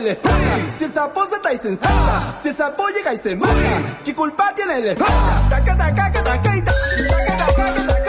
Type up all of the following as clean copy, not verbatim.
el estudio? Si el sapo se está y se ensarta, si el sapo llega y se mata, ¿qué culpa tiene el estudio? Taca, taca, taca, taca, taca, taca, taca.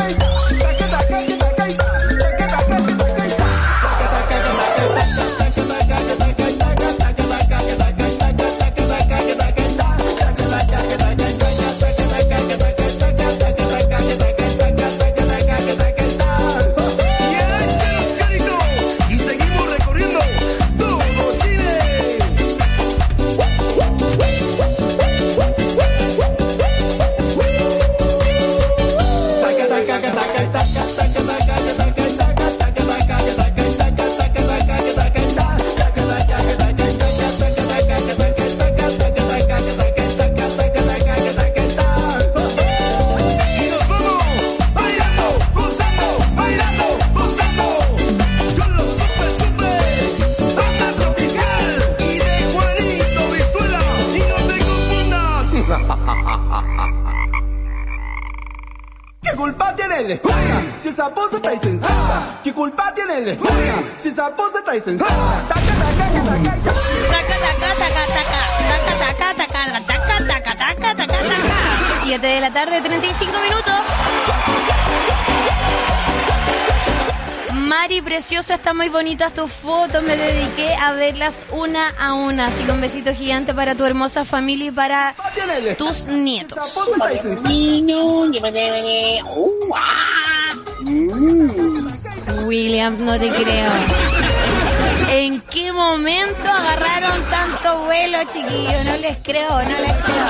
Si esa pose está y se ensarta, ¿qué culpa tiene el estudio? Si esa pose está y se ensarta, taca, taca, taca, taca, taca, taca, taca, 7 de la tarde, 35 minutos. Mari, preciosa, están muy bonitas tus fotos. Me dediqué a verlas una a una. Así que un besito gigante para tu hermosa familia y para tus nietos. William, no te creo. ¿En qué momento agarraron tanto vuelo, chiquillos? No les creo, no les creo.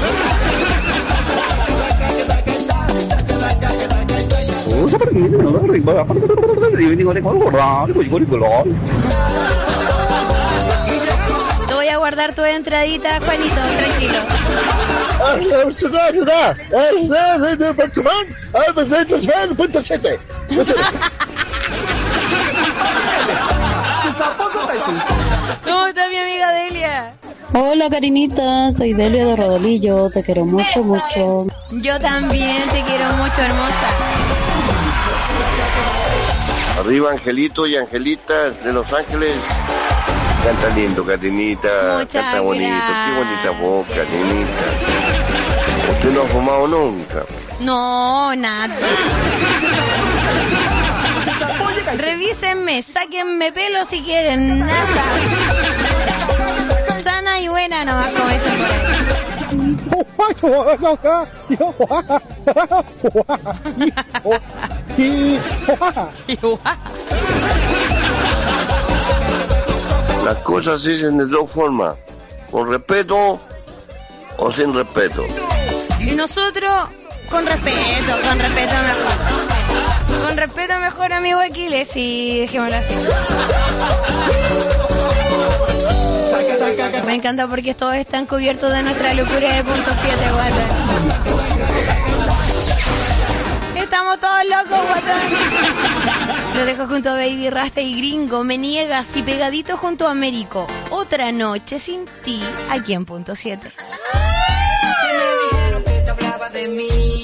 Te voy a guardar tu entradita, Juanito, tranquilo. ¿Cómo está mi amiga Delia? Hola, Karinita, soy Delia de Rodolillo, te quiero mucho, mucho. Yo también te quiero mucho, hermosa. Arriba Angelito y Angelita de Los Ángeles. Canta lindo, Karinita. Canta bonito. Qué bonita voz, Karinita. ¿Usted no ha fumado nunca? No, nada. Revísenme, sáquenme pelo si quieren, nada. Sana y buena nomás, como dicen por ahí. Las cosas se dicen de dos formas, con respeto o sin respeto. Y nosotros, con respeto mejor. Con respeto mejor, amigo Aquiles, y dejémoslo así. Me encanta porque todos están cubiertos de nuestra locura de punto 7, guatón. Estamos todos locos, guatón. Lo dejo junto a Baby Rasta y Gringo. Me niegas y pegadito junto a Américo. Otra noche sin ti, aquí en punto 7. Me dijeron que te hablaba de mí.